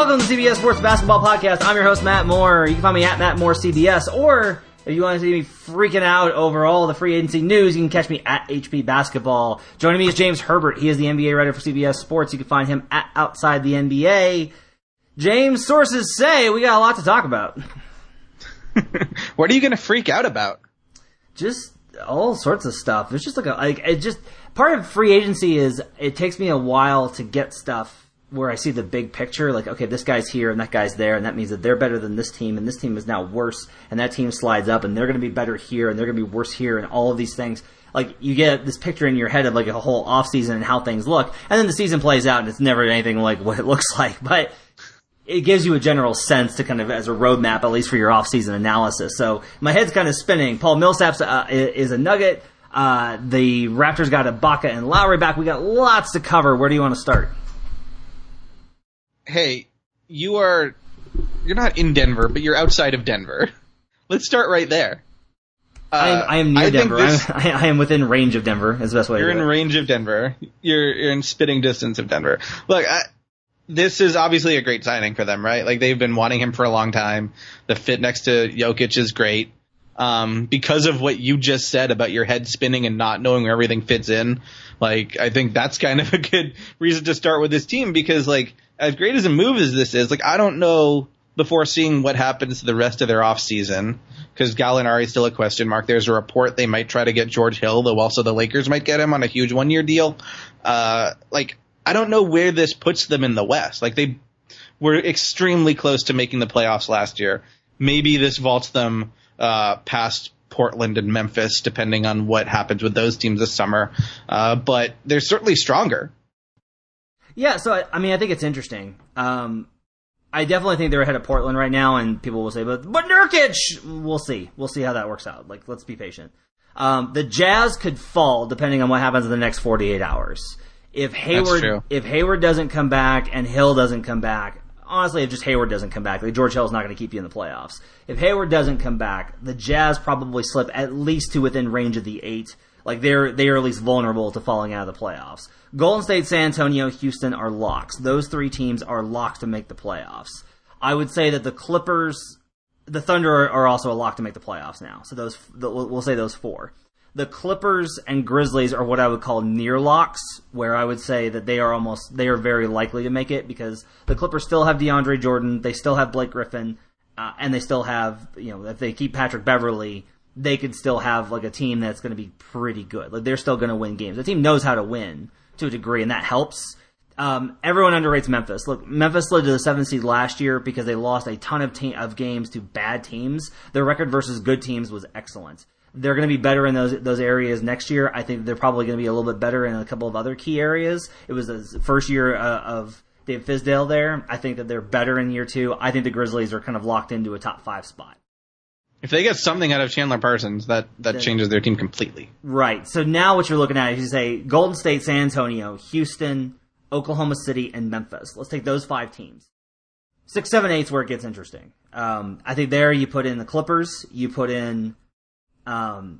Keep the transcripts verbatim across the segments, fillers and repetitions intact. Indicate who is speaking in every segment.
Speaker 1: Welcome to C B S Sports Basketball Podcast. I'm your host, Matt Moore. You can find me at Matt Moore C B S, or if you want to see me freaking out over all the free agency news, you can catch me at H P Basketball. Joining me is James Herbert. He is the N B A writer for C B S Sports. You can find him at Outside the N B A. James, sources say we got a lot to talk about.
Speaker 2: What are you going to freak out about?
Speaker 1: Just all sorts of stuff. There's just like a, like, it just, part of free agency is it takes me a while to get stuff where I see the big picture, like, okay, this guy's here and that guy's there, and that means that they're better than this team, and this team is now worse, and that team slides up, and they're going to be better here, and they're going to be worse here, and all of these things. Like, you get this picture in your head of, like, a whole offseason and how things look, and then the season plays out, and it's never anything like what it looks like, but it gives you a general sense to kind of, as a roadmap, at least for your offseason analysis. So, my head's kind of spinning. Paul Millsap's uh, is a Nugget. Uh, the Raptors got Ibaka and Lowry back. We got lots to cover. Where do you want to start?
Speaker 2: Hey, you are, you're not in Denver, but you're outside of Denver. Let's start right there.
Speaker 1: Uh, I, am, I am near
Speaker 2: I
Speaker 1: Denver.
Speaker 2: This,
Speaker 1: I, I am within range of Denver, is the best way
Speaker 2: you're
Speaker 1: to do
Speaker 2: in
Speaker 1: it.
Speaker 2: range of Denver. You're, you're in spitting distance of Denver. Look, I, this is obviously a great signing for them, right? Like, they've been wanting him for a long time. The fit next to Jokic is great. Um, because of what you just said about your head spinning and not knowing where everything fits in, like, I think that's kind of a good reason to start with this team, because, like, as great as a move as this is, like, I don't know before seeing what happens to the rest of their offseason, because Gallinari's still a question mark. There's a report they might try to get George Hill, though also the Lakers might get him on a huge one-year deal. Uh, like, I don't know where this puts them in the West. Like, they were extremely close to making the playoffs last year. Maybe this vaults them uh, past Portland and Memphis, depending on what happens with those teams this summer. Uh, but they're certainly stronger.
Speaker 1: Yeah, so, I, I mean, I think it's interesting. Um, I definitely think they're ahead of Portland right now, and people will say, but, but Nurkic! We'll see. We'll see how that works out. Like, let's be patient. Um, the Jazz could fall depending on what happens in the next forty-eight hours. If Hayward, if Hayward doesn't come back and Hill doesn't come back, honestly, if just Hayward doesn't come back, like George Hill's not going to keep you in the playoffs. If Hayward doesn't come back, the Jazz probably slip at least to within range of the eight. Like, they're, they are at least vulnerable to falling out of the playoffs. Golden State, San Antonio, Houston are locks. Those three teams are locked to make the playoffs. I would say that the Clippers, the Thunder are, are also a lock to make the playoffs now. So those, the, we'll say those four. The Clippers and Grizzlies are what I would call near locks, where I would say that they are almost, they are very likely to make it, because the Clippers still have DeAndre Jordan, they still have Blake Griffin, uh, and they still have, you know, if they keep Patrick Beverley, they could still have like a team that's going to be pretty good. Like, they're still going to win games. The team knows how to win to a degree, and that helps. Um, everyone underrates Memphis. Look, Memphis slid to the seventh seed last year because they lost a ton of te- of games to bad teams. Their record versus good teams was excellent. They're going to be better in those those areas next year. I think they're probably going to be a little bit better in a couple of other key areas. It was the first year uh, of Dave Fizdale there. I think that they're better in year two. I think the Grizzlies are kind of locked into a top five spot.
Speaker 2: If they get something out of Chandler Parsons, that, that changes their team completely.
Speaker 1: Right. So now what you're looking at is you say Golden State, San Antonio, Houston, Oklahoma City, and Memphis. Let's take those five teams. Six, seven, eight's where it gets interesting. Um, I think there you put in the Clippers. You put in, um,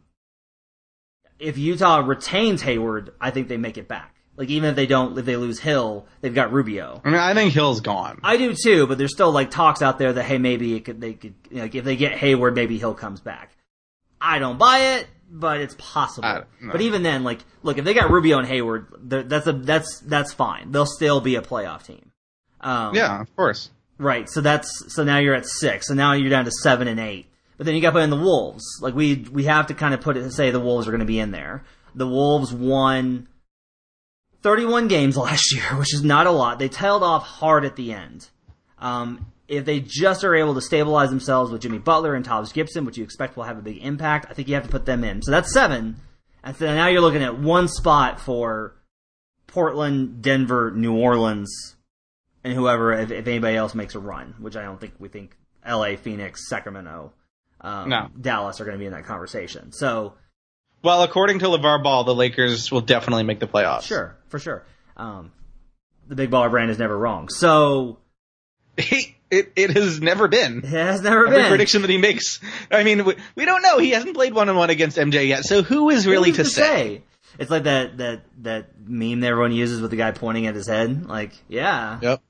Speaker 1: if Utah retains Hayward, I think they make it back. Like, even if they don't, if they lose Hill, they've got Rubio.
Speaker 2: I mean, I think Hill's gone.
Speaker 1: I do too, but there's still like talks out there that, hey, maybe it could, they could, you know, if they get Hayward, maybe Hill comes back. I don't buy it, but it's possible.
Speaker 2: I, no.
Speaker 1: But even then, like, look, if they got Rubio and Hayward, that's a that's that's fine. They'll still be a playoff team. Um,
Speaker 2: yeah, of course.
Speaker 1: Right. So that's so now you're at six. So now you're down to seven and eight. But then you got to put in the Wolves. Like, we we have to kind of put it say the Wolves are going to be in there. The Wolves won thirty-one games last year, which is not a lot. They tailed off hard at the end. Um, if they just are able to stabilize themselves with Jimmy Butler and Taj Gibson, which you expect will have a big impact, I think you have to put them in. So that's seven. And so now you're looking at one spot for Portland, Denver, New Orleans, and whoever, if, if anybody else makes a run, which I don't think we think L A, Phoenix, Sacramento, um,
Speaker 2: no.
Speaker 1: Dallas are going to be in that conversation. So,
Speaker 2: well, according to LeVar Ball, the Lakers will definitely make the playoffs.
Speaker 1: Sure, for sure. Um, the Big Baller brand is never wrong. So,
Speaker 2: he, it it has never been.
Speaker 1: It has never
Speaker 2: Every
Speaker 1: been.
Speaker 2: prediction that he makes. I mean, we, we don't know. He hasn't played one on one against M J yet. So who is really
Speaker 1: Who's
Speaker 2: to,
Speaker 1: to
Speaker 2: say?
Speaker 1: say? It's like that that that meme that everyone uses with the guy pointing at his head. Like, yeah.
Speaker 2: Yep.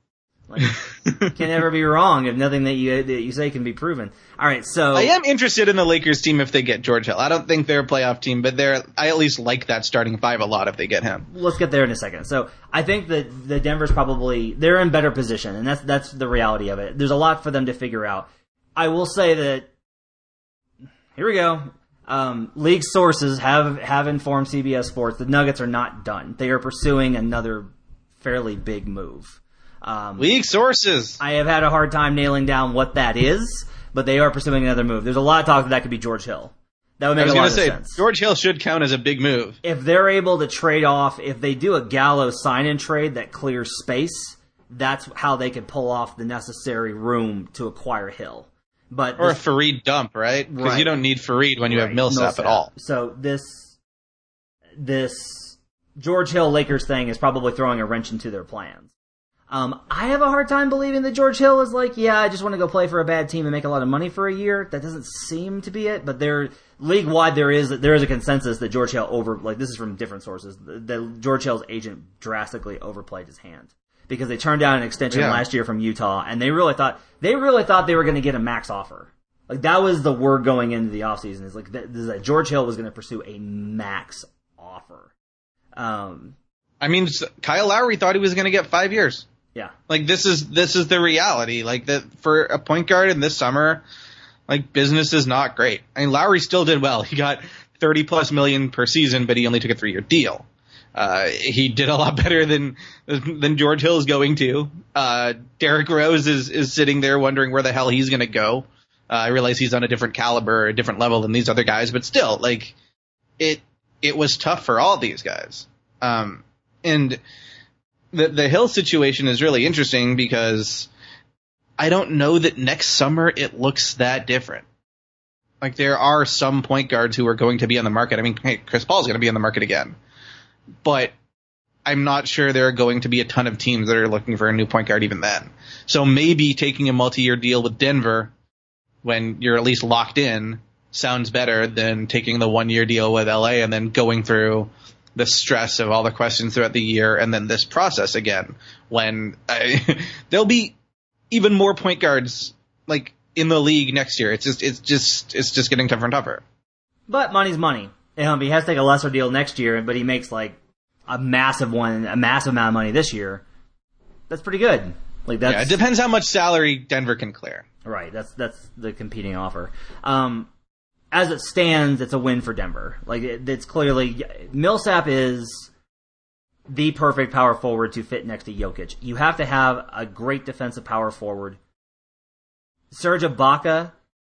Speaker 1: Like, can never be wrong if nothing that you that you say can be proven. All right, so
Speaker 2: I am interested in the Lakers team if they get George Hill. I don't think they're a playoff team, but they're I at least like that starting five a lot if they get him.
Speaker 1: Let's get there in a second. So I think that the Denver's probably they're in better position, and that's that's the reality of it. There's a lot for them to figure out. I will say that here we go. Um, league sources have have informed C B S Sports the Nuggets are not done. They are pursuing another fairly big move. Um,
Speaker 2: League sources.
Speaker 1: I have had a hard time nailing down what that is, but they are pursuing another move. There's a lot of talk that that could be George Hill. That would make a lot of
Speaker 2: say,
Speaker 1: sense.
Speaker 2: George Hill should count as a big move.
Speaker 1: If they're able to trade off, if they do a Gallo sign-in trade that clears space, that's how they could pull off the necessary room to acquire Hill. But
Speaker 2: or
Speaker 1: this,
Speaker 2: a Fareed dump, right? Because
Speaker 1: right.
Speaker 2: you don't need Fareed when you
Speaker 1: right.
Speaker 2: have Millsap,
Speaker 1: Millsap
Speaker 2: at all.
Speaker 1: So this this George Hill Lakers thing is probably throwing a wrench into their plans. Um, I have a hard time believing that George Hill is like, yeah, I just want to go play for a bad team and make a lot of money for a year. That doesn't seem to be it. But there, league wide, there is there is a consensus that George Hill over like this is from different sources. That George Hill's agent drastically overplayed his hand because they turned down an extension
Speaker 2: yeah.
Speaker 1: last year from Utah, and they really thought they really thought they were going to get a max offer. Like that was the word going into the offseason is like that, that George Hill was going to pursue a max offer. Um,
Speaker 2: I mean, Kyle Lowry thought he was going to get five years.
Speaker 1: Yeah.
Speaker 2: Like this is this is the reality. Like that for a point guard in this summer, like business is not great. I mean, Lowry still did well. He got thirty plus million per season, but he only took a three year deal. Uh, he did a lot better than than George Hill is going to. Uh, Derrick Rose is is sitting there wondering where the hell he's going to go. Uh, I realize he's on a different caliber, a different level than these other guys, but still, like it it was tough for all these guys. Um, and The the Hill situation is really interesting because I don't know that next summer it looks that different. Like there are some point guards who are going to be on the market. I mean, hey, Chris Paul's going to be on the market again, but I'm not sure there are going to be a ton of teams that are looking for a new point guard even then. So maybe taking a multi-year deal with Denver when you're at least locked in sounds better than taking the one-year deal with L A and then going through the stress of all the questions throughout the year and then this process again when I, there'll be even more point guards like in the league next year. It's just, it's just, it's just getting tougher and tougher.
Speaker 1: But money's money. You know, if he has to take a lesser deal next year, but he makes like a massive one, a massive amount of money this year, that's pretty good. Like that's,
Speaker 2: yeah, it depends how much salary Denver can clear.
Speaker 1: Right. That's, that's the competing offer. Um, As it stands, it's a win for Denver. Like it, it's clearly Millsap is the perfect power forward to fit next to Jokic. You have to have a great defensive power forward. Serge Ibaka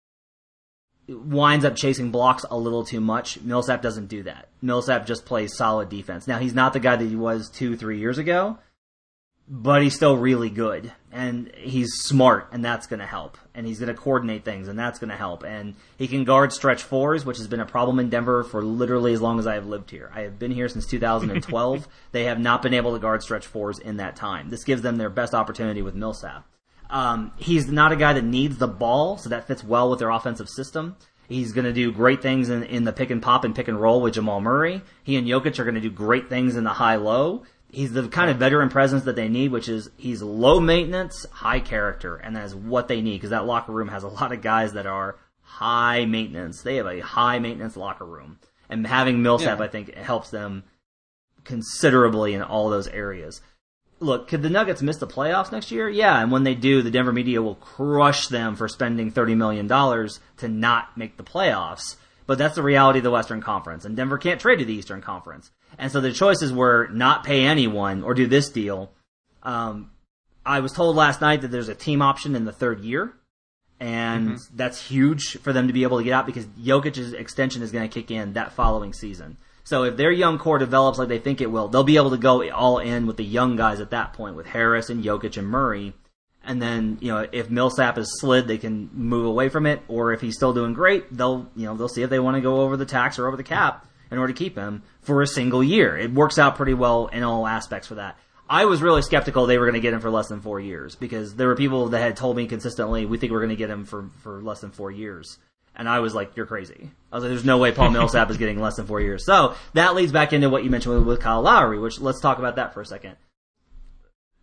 Speaker 1: winds up chasing blocks a little too much. Millsap doesn't do that. Millsap just plays solid defense. Now he's not the guy that he was two, three years ago, but he's still really good, and he's smart, and that's going to help. And he's going to coordinate things, and that's going to help. And he can guard stretch fours, which has been a problem in Denver for literally as long as I have lived here. I have been here since two thousand twelve. They have not been able to guard stretch fours in that time. This gives them their best opportunity with Millsap. Um, he's not a guy that needs the ball, so that fits well with their offensive system. He's going to do great things in, in the pick and pop and pick and roll with Jamal Murray. He and Jokic are going to do great things in the high-low. He's the kind of veteran presence that they need, which is he's low maintenance, high character, and that is what they need because that locker room has a lot of guys that are high maintenance. They have a high maintenance locker room, and having Millsap,
Speaker 2: yeah.
Speaker 1: I think, helps them considerably in all those areas. Look, could the Nuggets miss the playoffs next year? Yeah, and when they do, the Denver media will crush them for spending thirty million dollars to not make the playoffs. But that's the reality of the Western Conference, and Denver can't trade to the Eastern Conference. And so the choices were not pay anyone or do this deal. Um, I was told last night that there's a team option in the third year, and mm-hmm. that's huge for them to be able to get out because Jokic's extension is going to kick in that following season. So if their young core develops like they think it will, they'll be able to go all in with the young guys at that point with Harris and Jokic and Murray. And then, you know, if Millsap is slid, they can move away from it. Or if he's still doing great, they'll, you know, they'll see if they want to go over the tax or over the cap in order to keep him for a single year. It works out pretty well in all aspects for that. I was really skeptical they were going to get him for less than four years because there were people that had told me consistently, we think we're going to get him for, for less than four years. And I was like, you're crazy. I was like, there's no way Paul Millsap is getting less than four years. So that leads back into what you mentioned with, with Kyle Lowry, which let's talk about that for a second.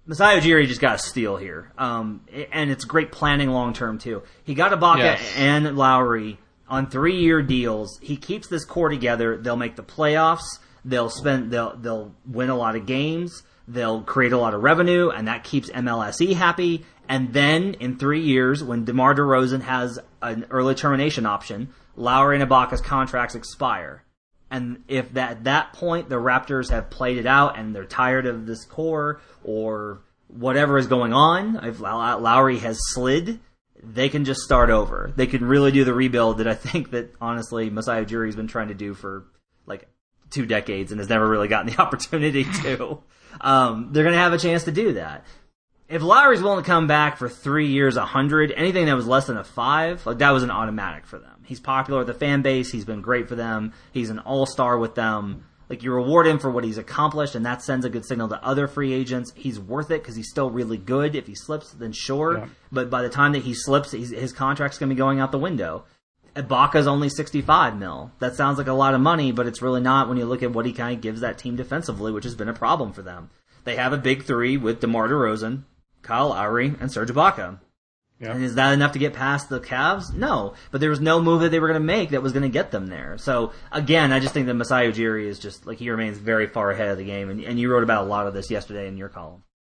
Speaker 1: Masai Ujiri just got a steal here. Um, and it's great planning long term, too. He got Ibaka
Speaker 2: Yes.
Speaker 1: and Lowry on three-year deals. He keeps this core together. They'll make the playoffs. They'll spend. They'll they'll win a lot of games. They'll create a lot of revenue, and that keeps M L S E happy. And then in three years, when DeMar DeRozan has an early termination option, Lowry and Ibaka's contracts expire. And if that, at that point the Raptors have played it out and they're tired of this core or whatever is going on, if Lowry has slid, they can just start over. They can really do the rebuild that I think that, honestly, Masai Ujiri has been trying to do for like two decades and has never really gotten the opportunity to. Um, they're going to have a chance to do that. If Lowry's willing to come back for three years, a hundred, anything that was less than a five, like that was an automatic for them. He's popular with the fan base. He's been great for them. He's an all-star with them. Like, you reward him for what he's accomplished, and that sends a good signal to other free agents. He's worth it because he's still really good. If he slips, then sure. Yeah. But by the time that he slips, he's, his contract's going to be going out the window. Ibaka's only sixty-five mil. That sounds like a lot of money, but it's really not when you look at what he kind of gives that team defensively, which has been a problem for them. They have a big three with DeMar DeRozan, Kyle Lowry, and Serge Ibaka. Yeah. And is that enough to get past the Cavs? No. But there was no move that they were going to make that was going to get them there. So, again, I just think that Masai Ujiri is just, like, he remains very far ahead of the game. And, and you wrote about a lot of this yesterday in your column.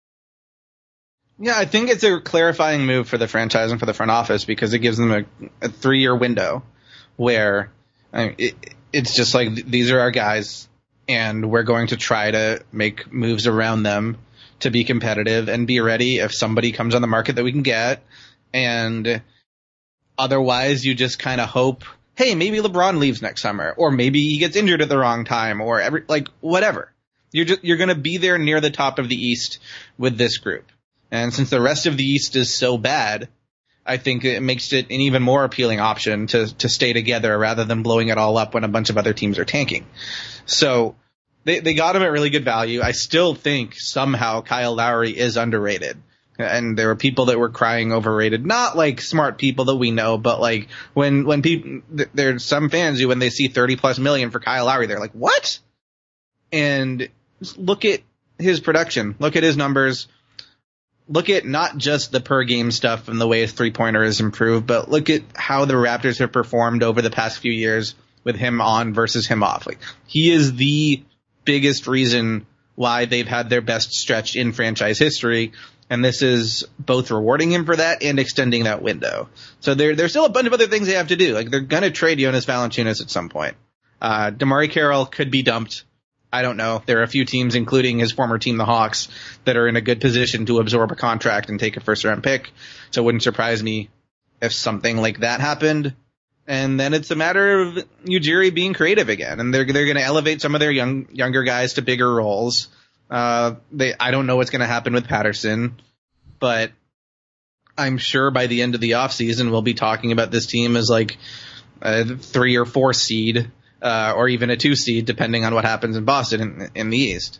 Speaker 2: Yeah, I think it's a clarifying move for the franchise and for the front office because it gives them a, a three-year window where I mean, it, it's just like, these are our guys, and we're going to try to make moves around them to be competitive and be ready if somebody comes on the market that we can get. And otherwise, you just kind of hope, hey, maybe LeBron leaves next summer, or maybe he gets injured at the wrong time, or every like whatever. You're just, you're going to be there near the top of the East with this group. And since the rest of the East is so bad, I think it makes it an even more appealing option to to stay together rather than blowing it all up when a bunch of other teams are tanking. So they they got him at really good value. I still think somehow Kyle Lowry is underrated. And there were people that were crying overrated, not like smart people that we know, but like when, when people, there's some fans who, when they see thirty plus million for Kyle Lowry, they're like, what? And look at his production. Look at his numbers. Look at not just the per game stuff and the way his three pointer has improved, but look at how the Raptors have performed over the past few years with him on versus him off. Like, he is the biggest reason why they've had their best stretch in franchise history. And this is both rewarding him for that and extending that window. So there, there's still a bunch of other things they have to do. Like, they're going to trade Jonas Valanciunas at some point. Uh, DeMarre Carroll could be dumped. I don't know. There are a few teams, including his former team, the Hawks, that are in a good position to absorb a contract and take a first-round pick. So it wouldn't surprise me if something like that happened. And then it's a matter of Ujiri being creative again. And they're, they're going to elevate some of their young, younger guys to bigger roles. Uh, they, I don't know what's going to happen with Patterson, but I'm sure by the end of the offseason we'll be talking about this team as like a three or four seed, uh, or even a two seed, depending on what happens in Boston in, in the East.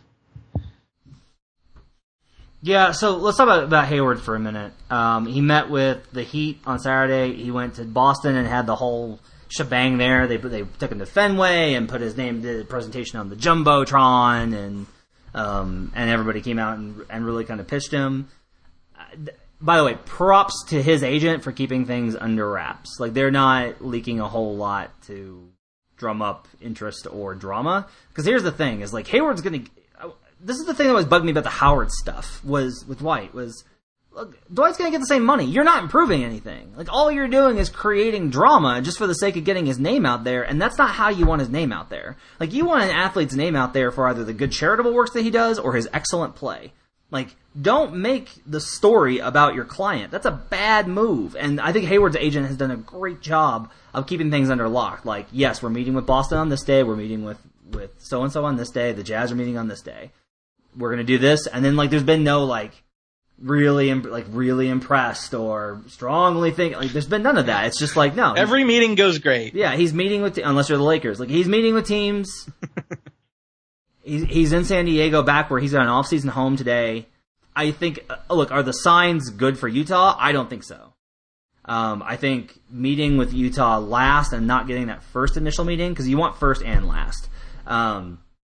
Speaker 1: Yeah, so let's talk about, about Hayward for a minute. Um, he met with the Heat on Saturday. He went to Boston and had the whole shebang there. They they took him to Fenway and put his name, did a presentation on the Jumbotron, and Um, and everybody came out and, and really kind of pitched him. Uh, by the way, props to his agent for keeping things under wraps. Like, they're not leaking a whole lot to drum up interest or drama. Because here's the thing, is like, Hayward's going to... Uh, this is the thing that was bugging me about the Howard stuff was with Dwight, was... Look, Dwight's going to get the same money. You're not improving anything. Like, all you're doing is creating drama just for the sake of getting his name out there, and that's not how you want his name out there. Like, you want an athlete's name out there for either the good charitable works that he does or his excellent play. Like, don't make the story about your client. That's a bad move, and I think Hayward's agent has done a great job of keeping things under lock. Like, yes, we're meeting with Boston on this day, we're meeting with, with so-and-so on this day, the Jazz are meeting on this day. We're going to do this, and then, like, there's been no, like, really like really impressed or strongly think like there's been none of that. It's just like, no,
Speaker 2: every meeting goes great.
Speaker 1: Yeah, he's meeting with unless you're the Lakers, like he's meeting with teams. he's, he's in San Diego, back where he's got an off-season home today. I think uh, look, are the signs good for Utah? I don't think so. um, I think meeting with Utah last and not getting that first initial meeting, because you want first and last, um,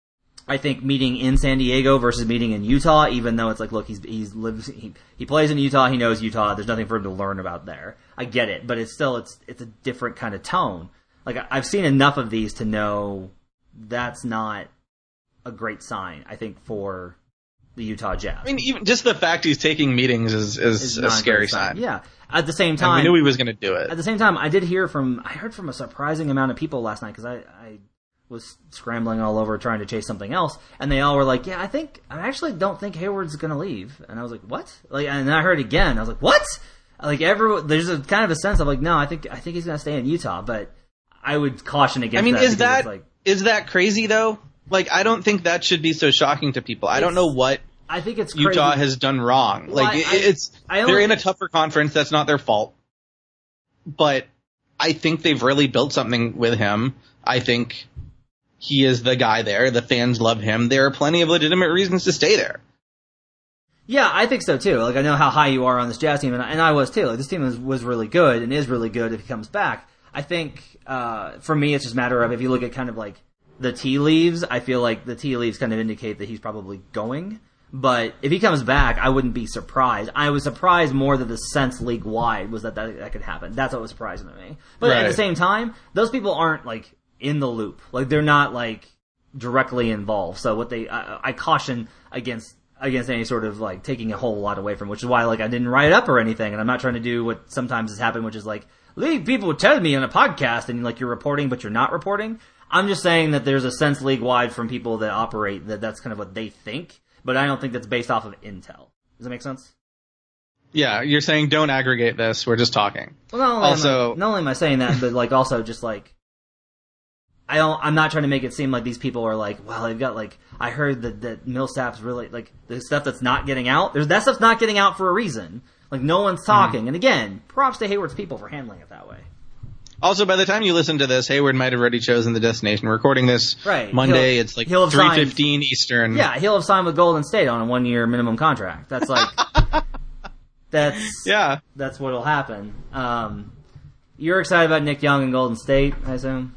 Speaker 1: I think meeting in San Diego versus meeting in Utah, even though it's like, look, he's he's lives he, he plays in Utah, he knows Utah. There's nothing for him to learn about there. I get it, but it's still it's it's a different kind of tone. Like I've seen enough of these to know that's not a great sign. I think for the Utah Jazz.
Speaker 2: I mean, even just the fact he's taking meetings is is a scary sign.
Speaker 1: sign. Yeah. At the same time,
Speaker 2: and we knew he was going to do it.
Speaker 1: At the same time, I did hear from I heard from a surprising amount of people last night because I. I was scrambling all over trying to chase something else, and they all were like, yeah, I think, I actually don't think Hayward's gonna leave. And I was like, what? Like, and then I heard it again, I was like, what? Like, everyone, there's a kind of a sense of like, no, I think, I think he's gonna stay in Utah, but I would caution against that.
Speaker 2: I mean,
Speaker 1: that
Speaker 2: is that,
Speaker 1: like,
Speaker 2: is that crazy though? Like, I don't think that should be so shocking to people. I don't know what
Speaker 1: I think it's crazy.
Speaker 2: Utah has done wrong.
Speaker 1: Well,
Speaker 2: like,
Speaker 1: I,
Speaker 2: it's,
Speaker 1: I, I only,
Speaker 2: they're in a tougher conference, that's not their fault. But I think they've really built something with him. I think he is the guy there. The fans love him. There are plenty of legitimate reasons to stay there.
Speaker 1: Yeah, I think so too. Like, I know how high you are on this Jazz team, and I, and I was too. Like, this team was, was really good and is really good if he comes back. I think, uh, for me, it's just a matter of if you look at kind of like the tea leaves, I feel like the tea leaves kind of indicate that he's probably going. But if he comes back, I wouldn't be surprised. I was surprised more that the sense league wide was that that, that could happen. That's what was surprising to me. But right. At the same time, those people aren't like in the loop. Like, they're not, like, directly involved. So what they, I, I caution against, against any sort of, like, taking a whole lot away from, which is why, like, I didn't write it up or anything, and I'm not trying to do what sometimes has happened, which is, like, league people tell me on a podcast, and, like, you're reporting, but you're not reporting. I'm just saying that there's a sense league-wide from people that operate that that's kind of what they think, but I don't think that's based off of intel. Does that make sense?
Speaker 2: Yeah, you're saying don't aggregate this, we're just talking.
Speaker 1: Well, not only,
Speaker 2: also,
Speaker 1: am I, not only am I saying that, but, like, also just, like, I don't, I'm not trying to make it seem like these people are like, well, they've got like, I heard that, that Millsap's really, like, the stuff that's not getting out, there's, that stuff's not getting out for a reason. Like, no one's talking. Mm-hmm. And again, props to Hayward's people for handling it that way.
Speaker 2: Also, by the time you listen to this, Hayward might have already chosen the destination. We're recording this
Speaker 1: right.
Speaker 2: Monday,
Speaker 1: he'll,
Speaker 2: it's like three fifteen Eastern.
Speaker 1: Yeah, he'll have signed with Golden State on a one-year minimum contract. That's like, that's,
Speaker 2: yeah.
Speaker 1: That's what'll happen. Um, you're excited about Nick Young and Golden State, I assume?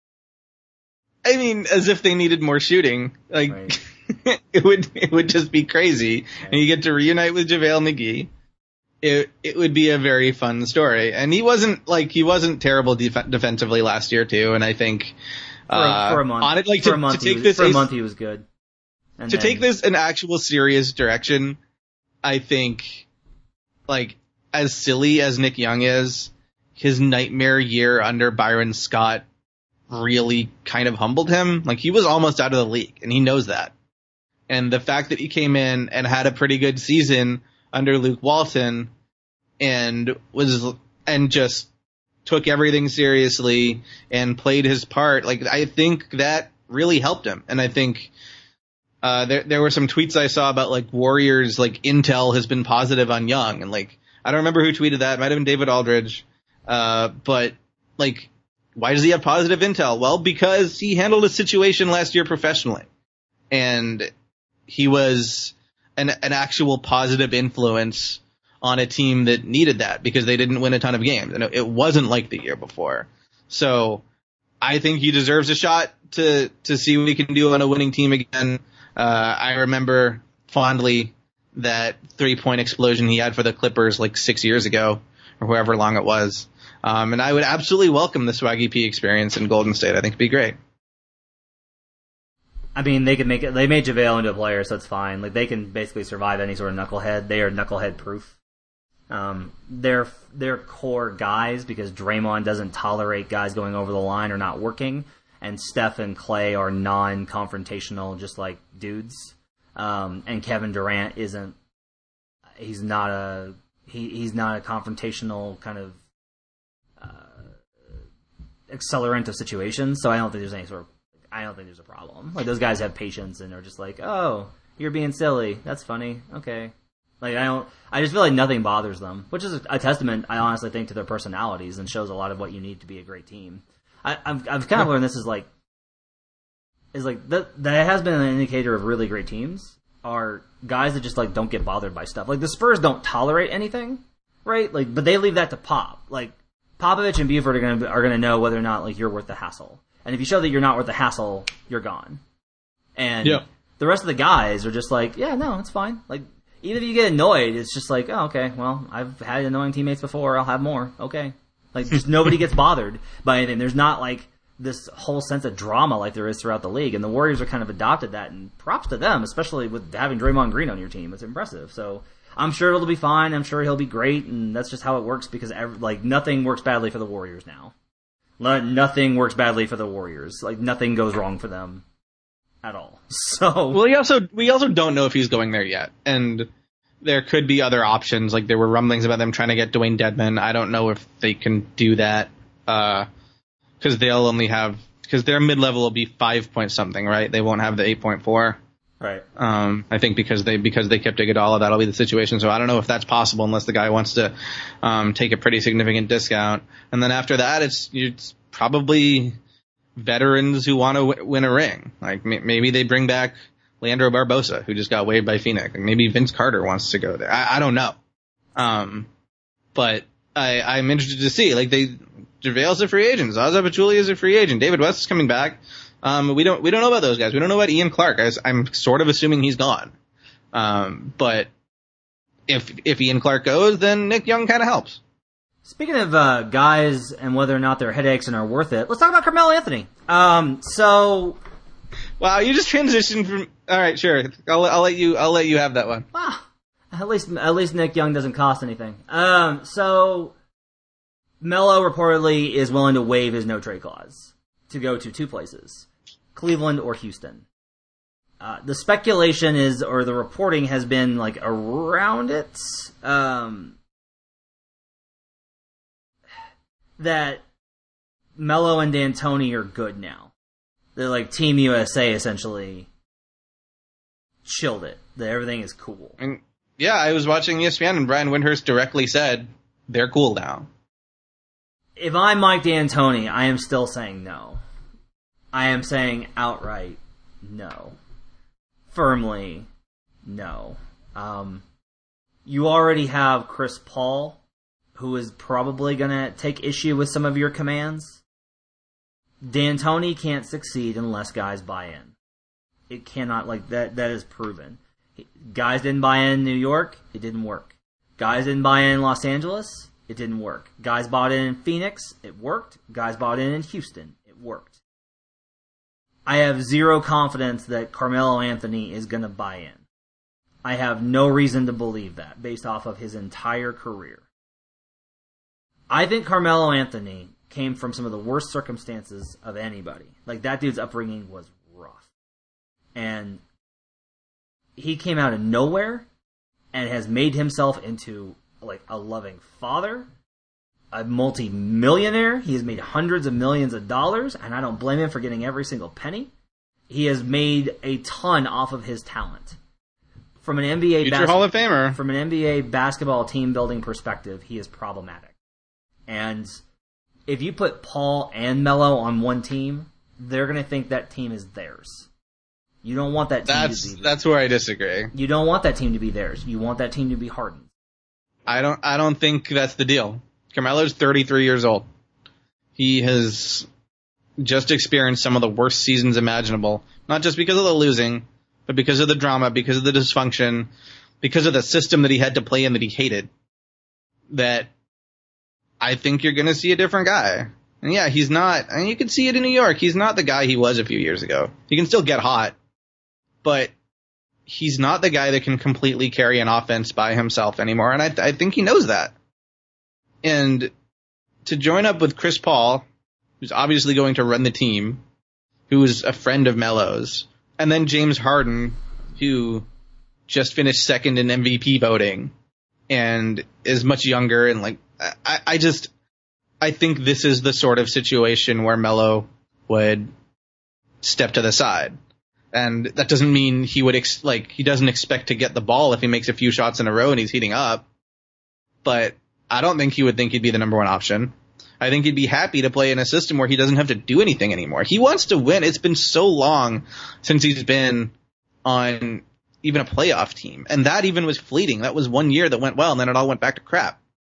Speaker 2: I mean, as if they needed more shooting. Like, right. it would it would just be crazy. Right. And you get to reunite with JaVale McGee. It it would be a very fun story. And he wasn't, like, he wasn't terrible def- defensively last year, too. And I think...
Speaker 1: For a, for a month.
Speaker 2: On it, like,
Speaker 1: for
Speaker 2: to,
Speaker 1: a month,
Speaker 2: to take
Speaker 1: was,
Speaker 2: this
Speaker 1: for a month he was good.
Speaker 2: And to then, take this an actual serious direction, I think, like, as silly as Nick Young is, his nightmare year under Byron Scott really kind of humbled him. Like, he was almost out of the league, and he knows that. And the fact that he came in and had a pretty good season under Luke Walton and was and just took everything seriously and played his part, like, I think that really helped him. And I think uh there there were some tweets I saw about, like, Warriors, like, intel has been positive on Young, and, like, I don't remember who tweeted that. It might have been David Aldridge. Uh but, like, why does he have positive intel? Well, because he handled a situation last year professionally. And he was an an actual positive influence on a team that needed that because they didn't win a ton of games. And it wasn't like the year before. So I think he deserves a shot to, to see what he can do on a winning team again. Uh, I remember fondly that three-point explosion he had for the Clippers like six years ago or however long it was. Um, and I would absolutely welcome the Swaggy P experience in Golden State. I think it'd be great.
Speaker 1: I mean, they could make it. They made JaVale into a player, so it's fine. Like, they can basically survive any sort of knucklehead. They are knucklehead proof. Um, they're they're core guys because Draymond doesn't tolerate guys going over the line or not working, and Steph and Clay are non-confrontational, just like dudes. Um, and Kevin Durant isn't. He's not a. He he's not a confrontational kind of accelerant of situations, so I don't think there's any sort of, I don't think there's a problem. Like, those guys have patience and are just like, oh, you're being silly. That's funny. Okay. Like, I don't, I just feel like nothing bothers them, which is a, a testament, I honestly think, to their personalities and shows a lot of what you need to be a great team. I, I've, I've kind of learned this is like, is like, that, that has been an indicator of really great teams are guys that just, like, don't get bothered by stuff. Like, the Spurs don't tolerate anything, right? Like, but they leave that to Pop. Like, Popovich and Buford are gonna are gonna know whether or not, like, you're worth the hassle. And if you show that you're not worth the hassle, you're gone. And
Speaker 2: Yep.
Speaker 1: the rest of the guys are just like, yeah, no, it's fine. Like, even if you get annoyed, it's just like, oh, okay, well, I've had annoying teammates before, I'll have more, okay. Like, just nobody gets bothered by anything. There's not, like, this whole sense of drama like there is throughout the league, and the Warriors are kind of adopted that, and props to them, especially with having Draymond Green on your team. It's impressive. So, I'm sure it'll be fine, I'm sure he'll be great, and that's just how it works, because, every, like, nothing works badly for the Warriors now. Nothing works badly for the Warriors. Like, nothing goes wrong for them at all. So,
Speaker 2: well, we also we also don't know if he's going there yet, and there could be other options. Like, there were rumblings about them trying to get Dwayne Dedman. I don't know if they can do that because uh, they'll only have because their mid level will be five point something, right? They won't have the eight point four.
Speaker 1: Right.
Speaker 2: Um, I think because they because they kept Iguodala, that'll be the situation. So I don't know if that's possible unless the guy wants to um, take a pretty significant discount. And then after that, it's it's probably veterans who want to w- win a ring. Like m- maybe they bring back Leandro Barbosa, who just got waived by Phoenix. Like maybe Vince Carter wants to go there. I, I don't know. Um, but I, I'm interested to see. Like they, JaVale's a free agent. Zaza Pachulia is a free agent. David West is coming back. Um, we don't we don't know about those guys. We don't know about Ian Clark. I, I'm sort of assuming he's gone. Um, but if if Ian Clark goes, then Nick Young kind of helps.
Speaker 1: Speaking of uh, guys and whether or not they're headaches and are worth it, let's talk about Carmelo Anthony. Um, so,
Speaker 2: wow, you just transitioned from. All right, sure. I'll I'll let you I'll let you have that one.
Speaker 1: Wow, at least at least Nick Young doesn't cost anything. Um, so Melo reportedly is willing to waive his no trade clause to go to two places. Cleveland or Houston. Uh, the speculation is, or the reporting has been like around it, um, that Melo and D'Antoni are good now. They're like Team U S A essentially chilled it. That everything is cool.
Speaker 2: And yeah, I was watching E S P N and Brian Windhorst directly said they're cool now.
Speaker 1: If I'm Mike D'Antoni, I am still saying no. I am saying outright no. Firmly no. Um, you already have Chris Paul, who is probably going to take issue with some of your commands. D'Antoni can't succeed unless guys buy in. It cannot, like, that. that is proven. Guys didn't buy in New York, it didn't work. Guys didn't buy in Los Angeles, it didn't work. Guys bought in in Phoenix, it worked. Guys bought in in Houston, it worked. I have zero confidence that Carmelo Anthony is going to buy in. I have no reason to believe that based off of his entire career. I think Carmelo Anthony came from some of the worst circumstances of anybody. Like, that dude's upbringing was rough. And he came out of nowhere and has made himself into, like, a loving father, a multi-millionaire. He has made hundreds of millions of dollars, and I don't blame him for getting every single penny. He has made a ton off of his talent. From an N B A
Speaker 2: Future
Speaker 1: bas-
Speaker 2: Hall of Famer.
Speaker 1: From an N B A basketball team building perspective, he is problematic. And if you put Paul and Melo on one team, they're going to think that team is theirs. You don't want that team
Speaker 2: That's
Speaker 1: to be theirs.
Speaker 2: that's where I disagree.
Speaker 1: You don't want that team to be theirs. You want that team to be Harden's.
Speaker 2: I don't I don't think that's the deal. Carmelo's thirty-three years old. He has just experienced some of the worst seasons imaginable, not just because of the losing, but because of the drama, because of the dysfunction, because of the system that he had to play in that he hated. That I think you're going to see a different guy. And yeah, he's not, and you can see it in New York. He's not the guy he was a few years ago. He can still get hot, but he's not the guy that can completely carry an offense by himself anymore. And I, I think he knows that. And to join up with Chris Paul, who's obviously going to run the team, who is a friend of Melo's, and then James Harden, who just finished second in M V P voting and is much younger, and like I, I just I think this is the sort of situation where Melo would step to the side. And that doesn't mean he would ex- like he doesn't expect to get the ball if he makes a few shots in a row and he's heating up. But I don't think he would think he'd be the number one option. I think he'd be happy to play in a system where he doesn't have to do anything anymore. He wants to win. It's been so long since he's been on even a playoff team. And that even was fleeting. That was one year that went well, and then it all went back to crap.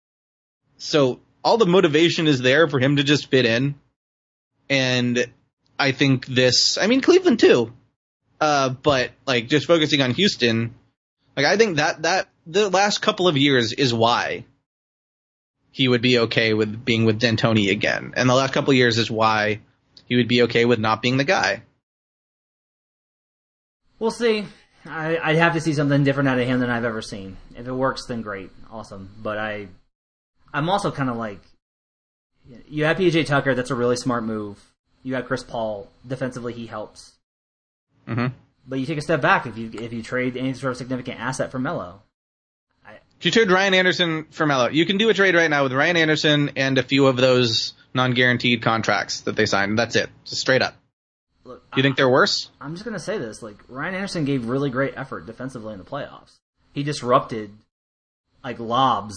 Speaker 2: So all the motivation is there for him to just fit in. And I think this, I mean, Cleveland too. Uh, but like just focusing on Houston, like I think that that the last couple of years is why he would be okay with being with D'Antoni again, and the last couple of years is why he would be okay with not being the guy.
Speaker 1: We'll see. I, I'd have to see something different out of him than I've ever seen. If it works, then great, awesome. But I, I'm also kind of like, you have P J Tucker. That's a really smart move. You have Chris Paul. Defensively, he helps.
Speaker 2: Mm-hmm.
Speaker 1: But you take a step back if you if you trade any sort of significant asset for Melo. I,
Speaker 2: if you trade Ryan Anderson for Melo, you can do a trade right now with Ryan Anderson and a few of those non-guaranteed contracts that they signed. That's it, just straight up.
Speaker 1: Look,
Speaker 2: Do you think they're worse?
Speaker 1: I'm just gonna say this: like Ryan Anderson gave really great effort defensively in the playoffs. He disrupted like lobs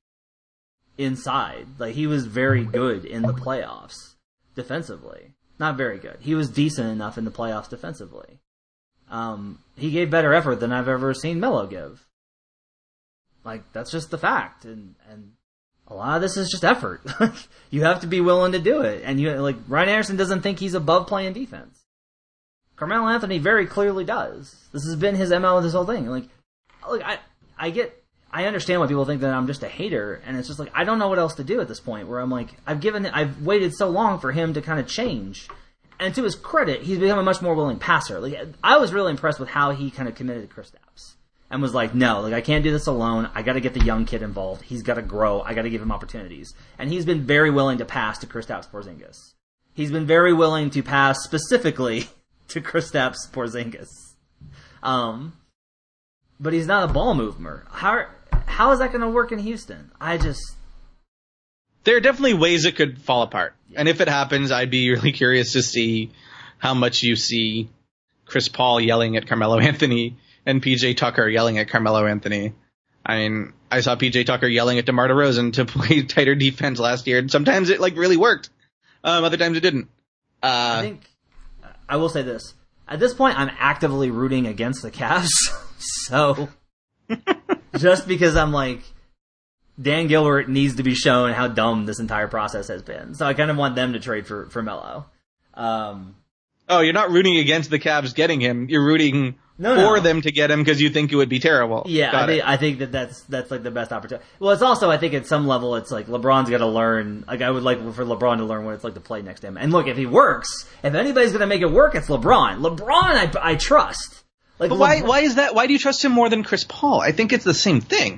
Speaker 1: inside. Like he was very good in the playoffs defensively. Not very good. He was decent enough in the playoffs defensively. Um, he gave better effort than I've ever seen Melo give. Like, that's just the fact. And, and a lot of this is just effort. You have to be willing to do it. And you, like, Ryan Anderson doesn't think he's above playing defense. Carmelo Anthony very clearly does. This has been his M O with this whole thing. Like, look, I, I get, I understand why people think that I'm just a hater, and it's just like, I don't know what else to do at this point, where I'm like, I've given, I've waited so long for him to kind of change. And to his credit, he's become a much more willing passer. Like, I was really impressed with how he kind of committed to Kristaps. And was like, no, like, I can't do this alone. I gotta get the young kid involved. He's gotta grow. I gotta give him opportunities. And he's been very willing to pass to Kristaps Porzingis. He's been very willing to pass specifically to Kristaps Porzingis. Um, but he's not a ball mover. How, how is that gonna work in Houston? I just...
Speaker 2: There are definitely ways it could fall apart. Yeah. And if it happens, I'd be really curious to see how much you see Chris Paul yelling at Carmelo Anthony and P J Tucker yelling at Carmelo Anthony. I mean, I saw P J Tucker yelling at DeMar DeRozan to play tighter defense last year, and sometimes it like really worked. Um, other times it didn't. Uh,
Speaker 1: I think I will say this. At this point, I'm actively rooting against the Cavs. So, just because I'm like, Dan Gilbert needs to be shown how dumb this entire process has been. So I kind of want them to trade for, for Melo. Um,
Speaker 2: oh, you're not rooting against the Cavs getting him. You're rooting
Speaker 1: no,
Speaker 2: for
Speaker 1: no.
Speaker 2: them to get him because you think it would be terrible.
Speaker 1: Yeah,
Speaker 2: Got
Speaker 1: I think,
Speaker 2: it.
Speaker 1: I think that that's, that's like the best opportunity. Well, it's also, I think at some level, it's like LeBron's got to learn, like I would like for LeBron to learn what it's like to play next to him. And look, if he works, if anybody's going to make it work, it's LeBron. LeBron, I, I trust. Like,
Speaker 2: but why,
Speaker 1: LeBron,
Speaker 2: why is that? Why do you trust him more than Chris Paul? I think it's the same thing.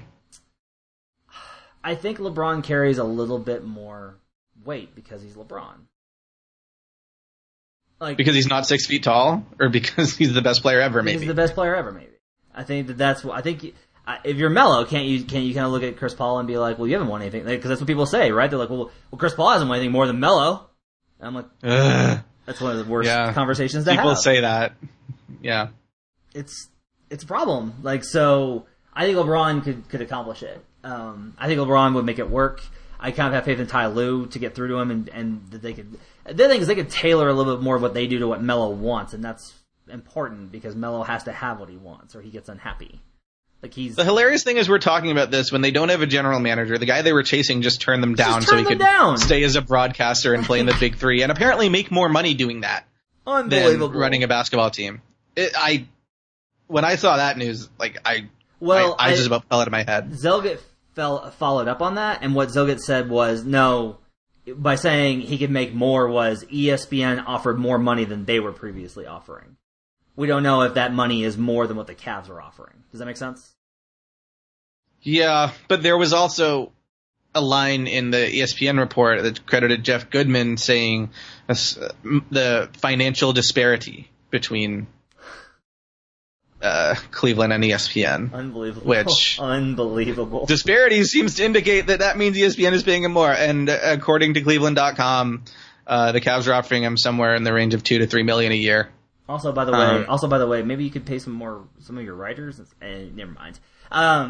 Speaker 1: I think LeBron carries a little bit more weight because he's LeBron. Like
Speaker 2: because he's not six feet tall, or because he's the best player ever. Maybe
Speaker 1: he's the best player ever. Maybe I think that that's what I think. If you're Melo, can't you can't you kind of look at Chris Paul and be like, well, you haven't won anything, because like, that's what people say, right? They're like, well, well, Chris Paul hasn't won anything more than Melo. And I'm like,
Speaker 2: Ugh.
Speaker 1: That's one of the worst
Speaker 2: yeah.
Speaker 1: conversations to
Speaker 2: people
Speaker 1: have.
Speaker 2: say that. Yeah,
Speaker 1: it's it's a problem. Like so, I think LeBron could could accomplish it. Um, I think LeBron would make it work. I kind of have faith in Ty Lue to get through to him, and, and that they could. The other thing is they could tailor a little bit more of what they do to what Melo wants, and that's important because Melo has to have what he wants, or he gets unhappy. Like he's
Speaker 2: the hilarious thing is we're talking about this when they don't have a general manager. The guy they were chasing just turned them down
Speaker 1: turn
Speaker 2: so he
Speaker 1: them
Speaker 2: could
Speaker 1: down.
Speaker 2: stay as a broadcaster and play in the Big Three, and apparently make more money doing that
Speaker 1: Unbelievable.
Speaker 2: than running a basketball team. It, I when I saw that news, like I,
Speaker 1: well,
Speaker 2: I, I,
Speaker 1: I
Speaker 2: just about fell out of my head.
Speaker 1: Zelgit fell followed up on that, and what Zelgit said was no. By saying he could make more was E S P N offered more money than they were previously offering. We don't know if that money is more than what the Cavs are offering. Does that make sense?
Speaker 2: Yeah, but there was also a line in the E S P N report that credited Jeff Goodman saying uh, the financial disparity between uh, Cleveland and E S P N.
Speaker 1: Unbelievable.
Speaker 2: Which
Speaker 1: unbelievable
Speaker 2: disparity seems to indicate that that means E S P N is paying him more. And uh, according to Cleveland dot com, uh, the Cavs are offering him somewhere in the range of two to three million a year.
Speaker 1: Also, by the way,
Speaker 2: um,
Speaker 1: also by the way, maybe you could pay some more some of your writers. And never mind. Um,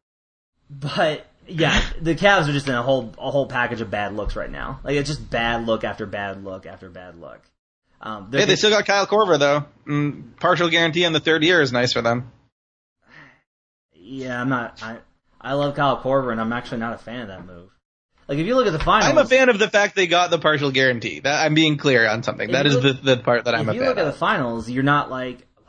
Speaker 1: but yeah, the Cavs are just in a whole a whole package of bad looks right now. Like it's just bad look after bad look after bad look. Um,
Speaker 2: hey, they still got Kyle Korver though. Mm, partial guarantee on the third year is nice for them.
Speaker 1: Yeah, I'm not. I I love Kyle Korver, and I'm actually not a fan of that move. Like if you look at the finals,
Speaker 2: I'm a fan of the fact they got the partial guarantee. That I'm being clear on something. That is
Speaker 1: look,
Speaker 2: the the part that I'm a fan of.
Speaker 1: If you look at the finals, you're not like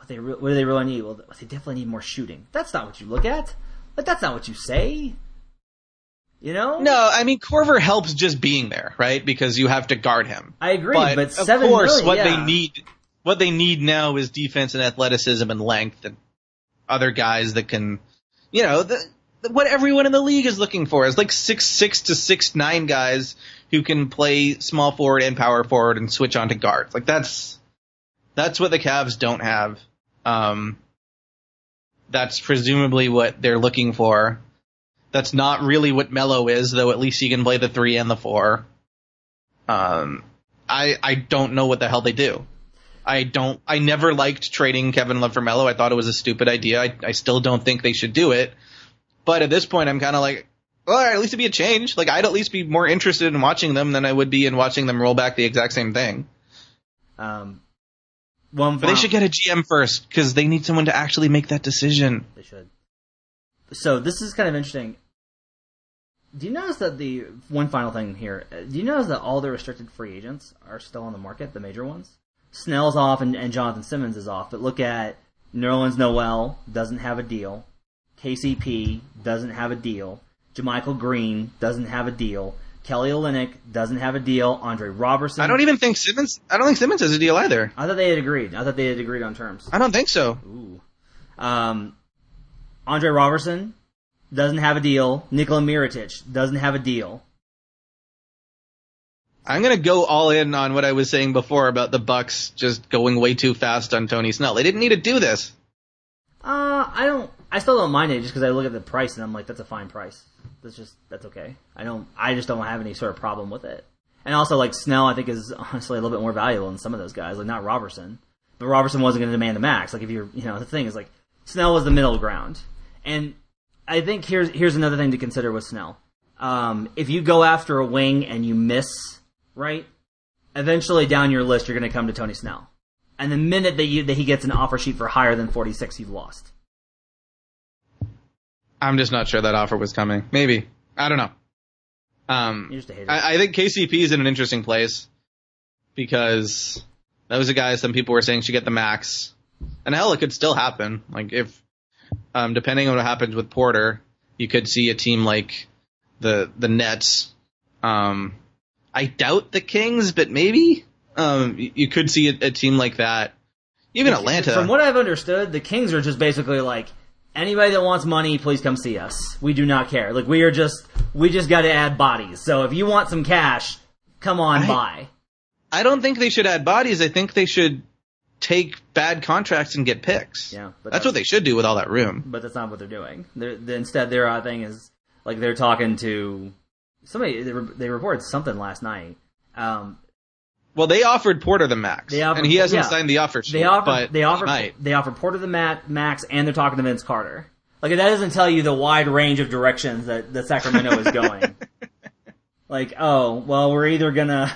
Speaker 1: what, they re- what do they really need? Well, they definitely need more shooting. That's not what you look at. But that's not what you say. You know?
Speaker 2: No, I mean, Korver helps just being there, right? Because you have to guard him.
Speaker 1: I agree,
Speaker 2: but,
Speaker 1: but
Speaker 2: of
Speaker 1: seven
Speaker 2: course,
Speaker 1: million,
Speaker 2: what
Speaker 1: yeah.
Speaker 2: they need, what they need now is defense and athleticism and length and other guys that can, you know, the, the, what everyone in the league is looking for is like six six to six nine guys who can play small forward and power forward and switch onto guards. Like that's that's what the Cavs don't have. Um, that's presumably what they're looking for. That's not really what Melo is, though at least he can play the three and the four. Um, I I don't know what the hell they do. I don't. I never liked trading Kevin Love for Melo. I thought it was a stupid idea. I, I still don't think they should do it. But at this point, I'm kind of like, well, at least it'd be a change. Like I'd at least be more interested in watching them than I would be in watching them roll back the exact same thing.
Speaker 1: Um, one.
Speaker 2: But they should get a G M first because they need someone to actually make that decision.
Speaker 1: They should. So this is kind of interesting. Do you notice that the one final thing here? Do you notice that all the restricted free agents are still on the market, the major ones? Snell's off and, and Jonathan Simmons is off, but look at Nerlens Noel doesn't have a deal. K C P doesn't have a deal. JaMychal Green doesn't have a deal. Kelly Olynyk doesn't have a deal. Andre Robertson.
Speaker 2: I don't even think Simmons. I don't think Simmons has a deal either.
Speaker 1: I thought they had agreed. I thought they had agreed on terms.
Speaker 2: I don't think so.
Speaker 1: Ooh. Um, Andre Robertson doesn't have a deal. Nikola Mirotic doesn't have a deal.
Speaker 2: I'm gonna go all in on what I was saying before about the Bucks just going way too fast on Tony Snell. They didn't need to do this.
Speaker 1: Uh, I don't. I still don't mind it just because I look at the price and I'm like, that's a fine price. That's just that's okay. I don't. I just don't have any sort of problem with it. And also, like Snell, I think is honestly a little bit more valuable than some of those guys. Like not Robertson, but Robertson wasn't going to demand the max. Like if you're, you know, the thing is like Snell was the middle ground. And I think here's here's another thing to consider with Snell. Um, if you go after a wing and you miss, right, eventually down your list you're going to come to Tony Snell. And the minute that you that he gets an offer sheet for higher than forty-six, you've lost.
Speaker 2: I'm just not sure that offer was coming. Maybe. I don't know. Um,
Speaker 1: You're just a hater.
Speaker 2: I, I think K C P is in an interesting place because that was a guy some people were saying should get the max. And hell, it could still happen. Like if, um, depending on what happens with Porter, you could see a team like the the Nets. Um, I doubt the Kings, but maybe um, you, you could see a, a team like that. Even Atlanta.
Speaker 1: From what I've understood, the Kings are just basically like, anybody that wants money, please come see us. We do not care. Like we are just, we just got to add bodies. So if you want some cash, come on
Speaker 2: I,
Speaker 1: by.
Speaker 2: I don't think they should add bodies. I think they should take bad contracts and get picks.
Speaker 1: Yeah, but
Speaker 2: that's,
Speaker 1: that's
Speaker 2: what they should do with all that room.
Speaker 1: But that's not what they're doing. They're, they're, instead, their uh, thing is like they're talking to somebody. They, re- they reported something last night. Um,
Speaker 2: Well, they offered Porter the max,
Speaker 1: they offered,
Speaker 2: and he hasn't
Speaker 1: yeah.
Speaker 2: signed the offer sheet.
Speaker 1: They offered,
Speaker 2: but
Speaker 1: they offered,
Speaker 2: he might.
Speaker 1: they offered Porter the mat, max, and they're talking to Vince Carter. Like that doesn't tell you the wide range of directions that, that Sacramento is going. Like, oh, well, we're either gonna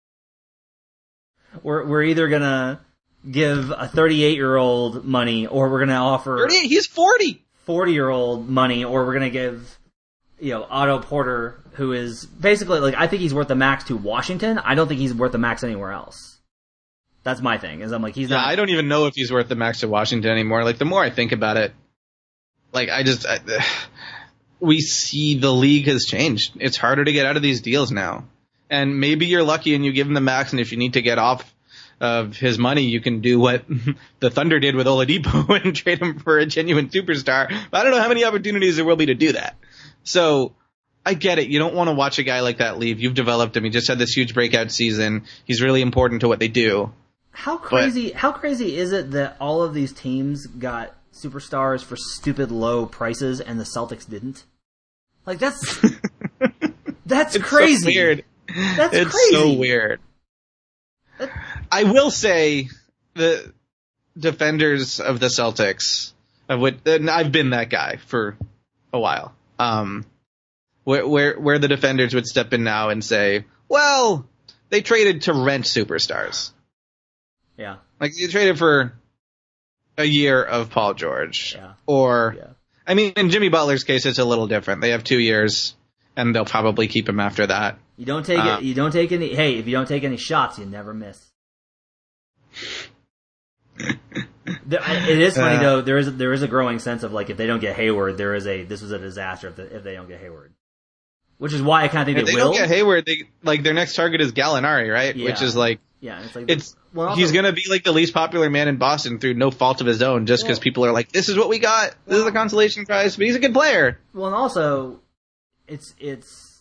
Speaker 1: we're we're either gonna give a thirty-eight year old money, or we're gonna offer
Speaker 2: thirty-eight He's forty
Speaker 1: forty year old money, or we're gonna give, you know, Otto Porter, who is basically like, I think he's worth the max to Washington. I don't think he's worth the max anywhere else. That's my thing. Is I'm like he's
Speaker 2: yeah,
Speaker 1: not.
Speaker 2: I don't even know if he's worth the max to Washington anymore. Like the more I think about it, like I just I, we see the league has changed. It's harder to get out of these deals now, and maybe you're lucky and you give him the max, and if you need to get off of his money, you can do what the Thunder did with Oladipo and trade him for a genuine superstar. But I don't know how many opportunities there will be to do that. So I get it. You don't want to watch a guy like that leave. You've developed him. He just had this huge breakout season. He's really important to what they do.
Speaker 1: How crazy? But, how crazy is it that all of these teams got superstars for stupid low prices and the Celtics didn't? Like that's that's
Speaker 2: it's
Speaker 1: crazy.
Speaker 2: So weird.
Speaker 1: That's
Speaker 2: it's
Speaker 1: crazy.
Speaker 2: so weird.
Speaker 1: That,
Speaker 2: I will say the defenders of the Celtics, of what, and I've been that guy for a while. Um, where where where the defenders would step in now and say, "Well, they traded to rent superstars."
Speaker 1: Yeah,
Speaker 2: like you traded for a year of Paul George,
Speaker 1: yeah.
Speaker 2: or
Speaker 1: yeah.
Speaker 2: I mean, in Jimmy Butler's case, it's a little different. They have two years, and they'll probably keep him after that.
Speaker 1: You don't take
Speaker 2: uh,
Speaker 1: it. You don't take any. Hey, if you don't take any shots, you never miss. It is funny
Speaker 2: Uh,
Speaker 1: though. There is there is a growing sense of like if they don't get Hayward, there is a this was a disaster if, the, if they don't get Hayward. Which is why I kind of think
Speaker 2: If
Speaker 1: they,
Speaker 2: they
Speaker 1: will.
Speaker 2: don't get Hayward, they like their next target is Gallinari, right?
Speaker 1: Yeah.
Speaker 2: Which is like
Speaker 1: yeah, it's like
Speaker 2: it's
Speaker 1: well, also,
Speaker 2: he's gonna be like the least popular man in Boston through no fault of his own, just because
Speaker 1: Well-
Speaker 2: people are like, "This is what we got. This
Speaker 1: Well-
Speaker 2: is a consolation prize." But he's a good player.
Speaker 1: Well, and also, it's it's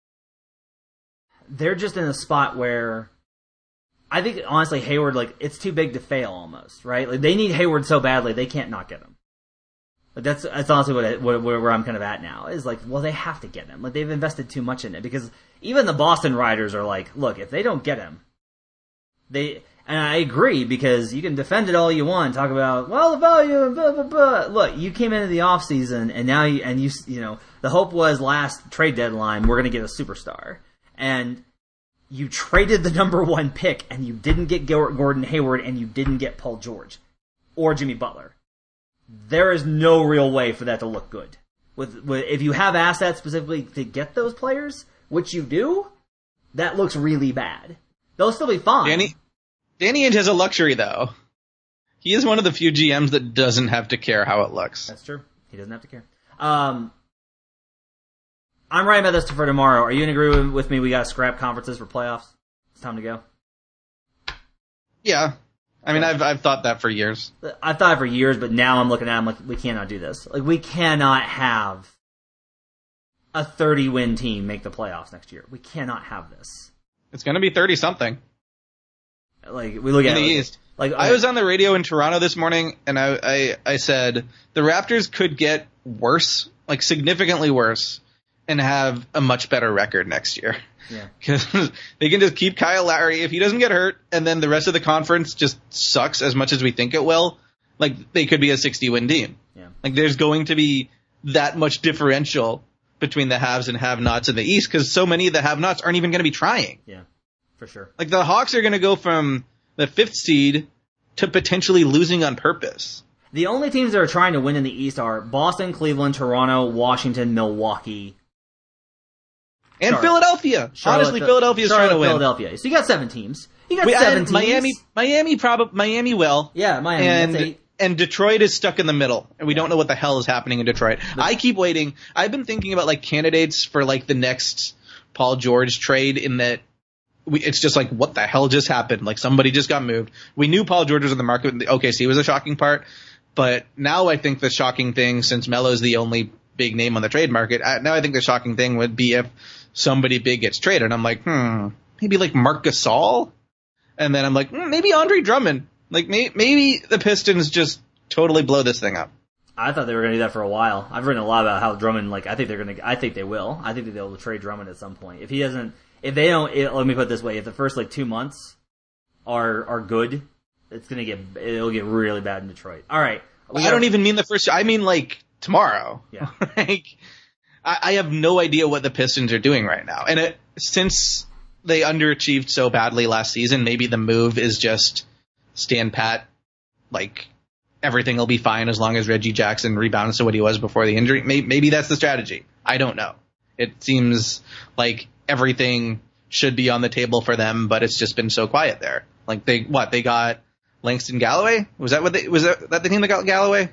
Speaker 1: they're just in a spot where I think honestly Hayward like it's too big to fail almost, right? Like they need Hayward so badly they can't not get him. Like that's that's honestly what I, where, where I'm kind of at now is like, well, they have to get him. Like they've invested too much in it because even the Boston Riders are like, look, if they don't get him, they. And I agree, because you can defend it all you want, talk about, well, the value, and blah, blah, blah. Look, you came into the offseason, and now you, and you, you know, the hope was last trade deadline, we're going to get a superstar. And you traded the number one pick, and you didn't get Gordon Hayward, and you didn't get Paul George. Or Jimmy Butler. There is no real way for that to look good. With, with if you have assets specifically to get those players, which you do, that looks really bad. They'll still be fine.
Speaker 2: Danny Danny Ainge has a luxury though. He is one of the few G Ms that doesn't have to care how it looks.
Speaker 1: That's true. He doesn't have to care. Um, I'm writing about this for tomorrow. Are you in agreement with me? We got to scrap conferences for playoffs. It's time to go.
Speaker 2: Yeah. I mean, I've I've thought that for years.
Speaker 1: I've thought it for years, but now I'm looking at it, I'm like, we cannot do this. Like, we cannot have a thirty-win team make the playoffs next year. We cannot have this.
Speaker 2: It's going to be thirty something.
Speaker 1: Like, we look
Speaker 2: In
Speaker 1: at
Speaker 2: the
Speaker 1: it, like,
Speaker 2: East.
Speaker 1: Like,
Speaker 2: I was on the radio in Toronto this morning, and I, I I said the Raptors could get worse, like significantly worse, and have a much better record next year.
Speaker 1: Yeah.
Speaker 2: Because they can just keep Kyle Lowry if he doesn't get hurt, and then the rest of the conference just sucks as much as we think it will. Like, they could be a sixty-win team.
Speaker 1: Yeah.
Speaker 2: Like, there's going to be that much differential between the haves and have-nots in the East, because so many of the have-nots aren't even going to be trying.
Speaker 1: Yeah, for sure.
Speaker 2: Like, the Hawks are going to go from the fifth seed to potentially losing on purpose.
Speaker 1: The only teams that are trying to win in the East are Boston, Cleveland, Toronto, Washington, Milwaukee,
Speaker 2: And
Speaker 1: Charlotte.
Speaker 2: Philadelphia.
Speaker 1: Charlotte,
Speaker 2: Honestly, Philadelphia's
Speaker 1: Charlotte,
Speaker 2: trying to win.
Speaker 1: Philadelphia. So you got seven teams. You got
Speaker 2: Wait,
Speaker 1: seven
Speaker 2: and
Speaker 1: teams.
Speaker 2: Miami, Miami, probably Miami will.
Speaker 1: Yeah, Miami.
Speaker 2: And
Speaker 1: that's eight.
Speaker 2: and Detroit is stuck in the middle, and we don't know what the hell is happening in Detroit. I keep waiting. I've been thinking about like candidates for like the next Paul George trade. In that, we, it's just like, what the hell just happened? Like, somebody just got moved. We knew Paul George was in the market. The O K C was a shocking part, but now I think the shocking thing, since Melo's the only big name on the trade market, I, now I think the shocking thing would be if somebody big gets traded. I'm like, hmm, maybe like Marc Gasol, and then I'm like, hmm, maybe Andre Drummond. Like, may, maybe the Pistons just totally blow this thing up.
Speaker 1: I thought they were going to do that for a while. I've written a lot about how Drummond, like, I think they're going to, I think they will. I think that they'll trade Drummond at some point. If he doesn't, if they don't, it, let me put it this way, if the first, like, two months are, are good, it's going to get, it'll get really bad in Detroit. Alright.
Speaker 2: I don't even mean the first, I mean like tomorrow.
Speaker 1: Yeah.
Speaker 2: Like, I, I have no idea what the Pistons are doing right now. And it, since they underachieved so badly last season, maybe the move is just stand pat, like, everything will be fine as long as Reggie Jackson rebounds to what he was before the injury. Maybe, maybe that's the strategy. I don't know. It seems like everything should be on the table for them, but it's just been so quiet there. Like, they, what, they got Langston Galloway? Was that what they, was that, that the team that got Galloway?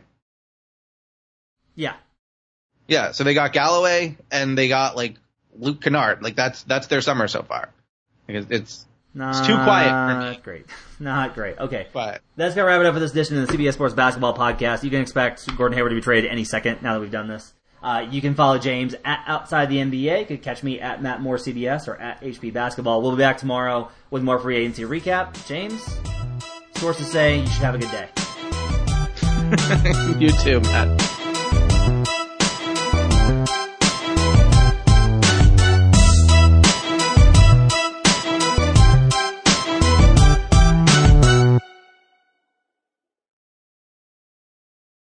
Speaker 1: Yeah.
Speaker 2: Yeah, so they got Galloway, and they got, like, Luke Kennard. Like, that's, that's their summer so far. Like, it's,
Speaker 1: Not
Speaker 2: it's too quiet for me.
Speaker 1: Not great. Not great. Okay.
Speaker 2: But
Speaker 1: That's going to wrap it up for this edition of the C B S Sports Basketball Podcast. You can expect Gordon Hayward to be traded any second now that we've done this. Uh, you can follow James at Outside the N B A. You can catch me at Matt Moore C B S or at H P Basketball. We'll be back tomorrow with more free agency recap. James, sources say you should have a good day.
Speaker 2: you too, Matt.